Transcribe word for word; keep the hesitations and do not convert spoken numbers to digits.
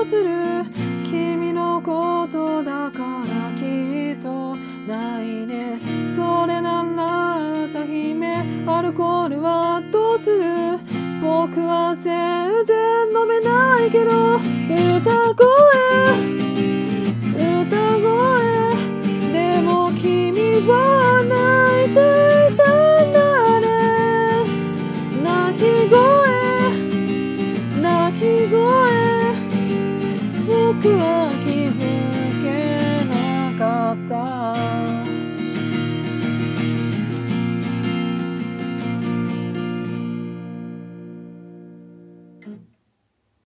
する？君のことだからきっとないね。それなら歌姫アルコールはどうする？僕は全然飲めないけど歌声歌声でも君は泣いていたんだね。泣き声泣き声僕は